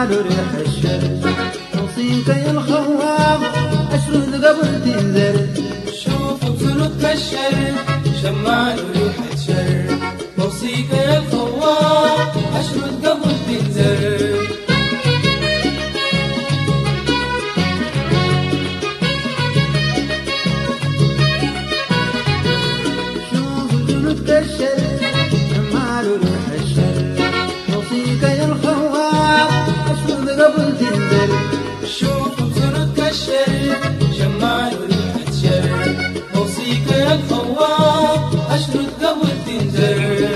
شمال ريح الشر توصيك يا الخواب أشرد قبل تنزل. شوف بسنود الشر شمال وريحة شر توصيك يا الخواب أشرد قبل تنزل. شوف بسنود الشر شمال ريح الشر توصيك يا الخواب أشرد قبل تنزل. شوف بسنود الشر شمال وريحة شر توصيك يا الخواب أشرد قبل تنزل.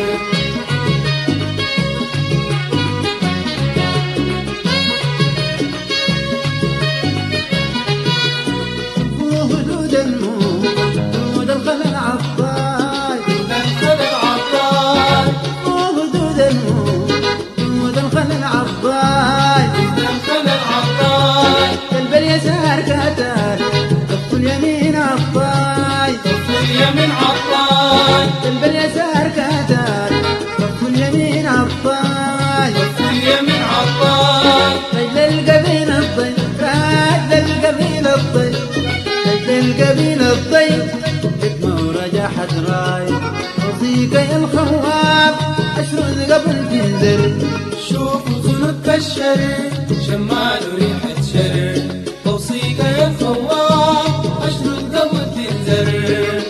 وهدود الموت هدود الخلل عطاي الخلل عطاي وهدود الموت هدود الخلل عطاي الخلل عطاي قلب اليسار كتال كف اليمين عطاي كف اليمين عطاي قلب اليسار كتال كف اليمين عطاي كف اليمين عطاي رجل القبيل الضي رجل القبيل الضي رجل القبيل الضي حكمة ورجاحة راي توصيك يا الخواب أشرد قبل تنزل. شوف بسنود الشر شمال وريحة شر توصيك يا الخواب أشرد قبل تنزل.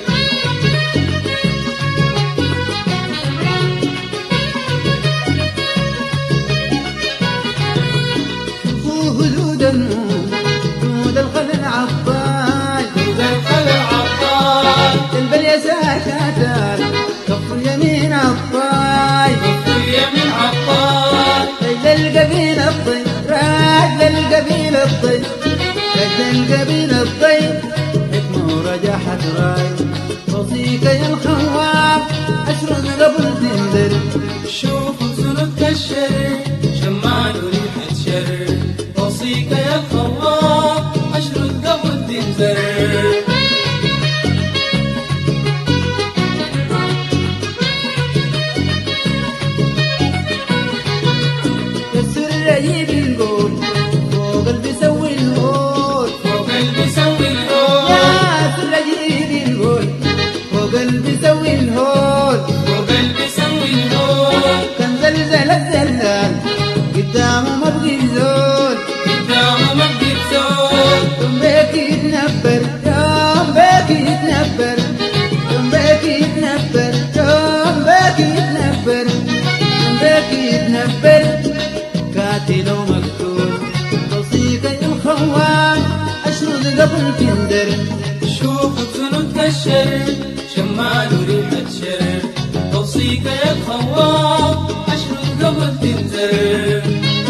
وهدود الموت هدود الخلل عطاي الخلل عطاي قلب اليسار كتال كف اليمين عطاي كف اليمين عطاي رجل القبيل الضي رجل القبيل الضي رجل القبيل الضي حكمة ورجاحة راي توصيك يا الخواب أشرد قبل تنزل. شوف بسنود الشر شمال وريحة شر توصيك يا الخواب أشرد قبل تنزل. يسر يجيب نقول فوق قلبي سوي الهول فوق قلبي سوي الهول يا سر يجيب نقول فوق قلبي سوي الهول فوق قلبي سوي الهول كان زلزل الزلزال قدامه ما بقي زول قدامه ما بقيت زول يوم بيك يتنبر يوم بيك يتنبر يوم بيك يتنبر يوم بيك يتنبر يوم بيك يتنبر قاتل ومقتول توصيك يا الخوان أشرد قبل تندر. شوف بسنود الشر شمال وريحة شر توصيك يا الخواب أشرد قبل تنزل.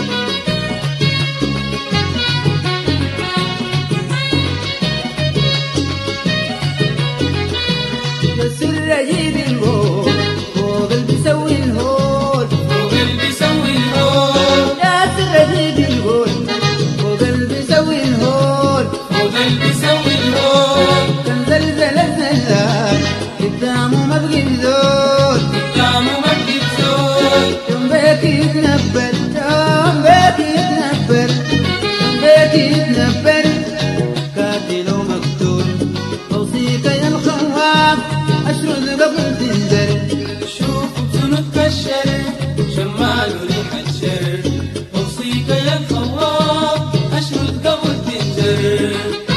يسر يجيب الهول فوق قلبي سوي الهول فوق قلبي سوي الهول يسر يجيب الهول فوق قلبي سوي الهول فوق قلبي سوي الهول كان زلزل الزلزال قدامه ما بقي زول قدامه ما بقيت زول يوم بيك يتنبر يوم بيك يتنبر يوم بيك يتنبر قاتل ومقتول توصيك يا الخواب أشرد قبل تنزل. شوف بسنود الشر شمال وريحة شر توصيك يا الخواب أشرد قبل تنزل.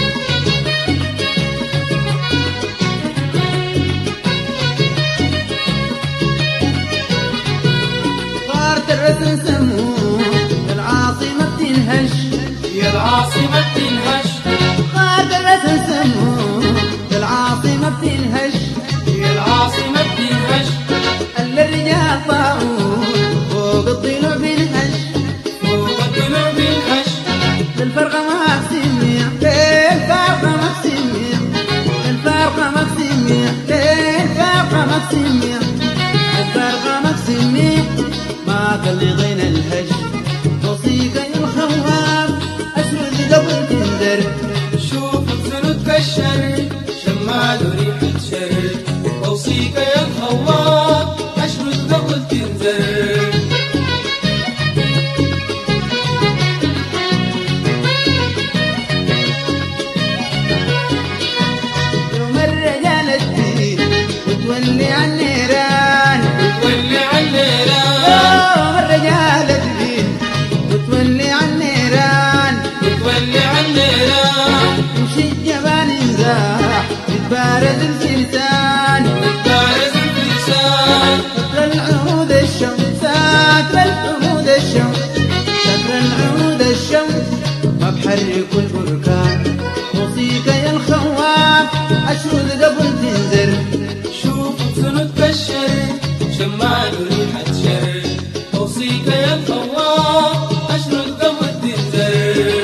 صارت الرسم سموم العاصمة بتنهش يا العاصمة بتنهش صارت الرسم سموم العاصمة بتنهش يا العاصمة بتنهش اللي الرجال طاعون فوق الضلوع بينهش فوق الضلوع بينهش الفرقة ما سميع الفرقة ما سميع الفرقة ما سميع الفرقة ما سميع الفرقة ما سميع ما قل غين الهش توصيك يا الخواب أشرد قبل تندر. شوف بسنود الشر شمال وريحة شر توصيك يا الخواب أشرد قبل تنزل. يتبارز الفرسان وتبارز الفرسان ستر العود الشمس ستر العود الشمس ستر العود الشمس ما بحرك البركان أوصيك يا الخواف أشرد قبل تنزل شوف سنة كالشر شمال وريحة شر أوصيك يا الخواف أشرد قبل تنزل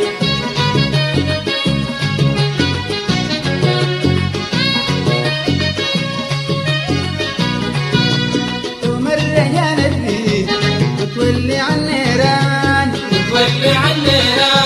تمر يا نبي وتولي عن النيران وتولي عن النيران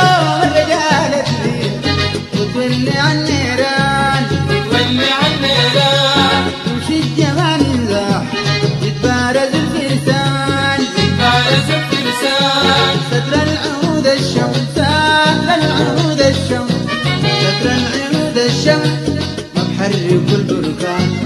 وتولي عن النيران وتولي عن النيران وش الجمال ينزاح يتبارز الفرسان يتبارز الفرسان ستر العود الشمس ستر العود الشمس ستر العود الشمس ما بحرك البركان